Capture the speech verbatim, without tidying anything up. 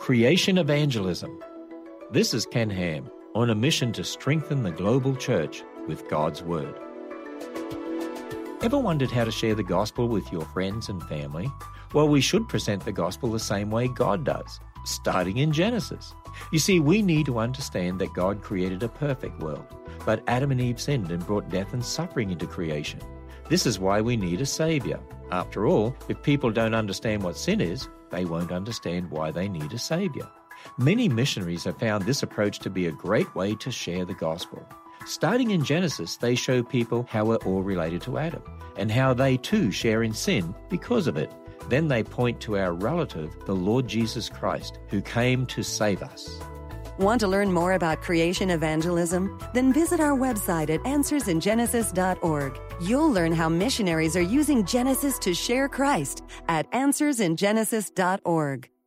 Creation Evangelism. This is Ken Ham on a mission to strengthen the global church with God's Word. Ever wondered how to share the gospel with your friends and family? Well, we should present the gospel the same way God does, starting in Genesis. You see, we need to understand that God created a perfect world, but Adam and Eve sinned and brought death and suffering into creation. This is why we need a Savior. After all, if people don't understand what sin is, they won't understand why they need a Savior. Many missionaries have found this approach to be a great way to share the gospel. Starting in Genesis, they show people how we're all related to Adam and how they too share in sin because of it. Then they point to our relative, the Lord Jesus Christ, who came to save us. Want to learn more about creation evangelism? Then visit our website at answers in genesis dot org. You'll learn how missionaries are using Genesis to share Christ at answers in genesis dot org.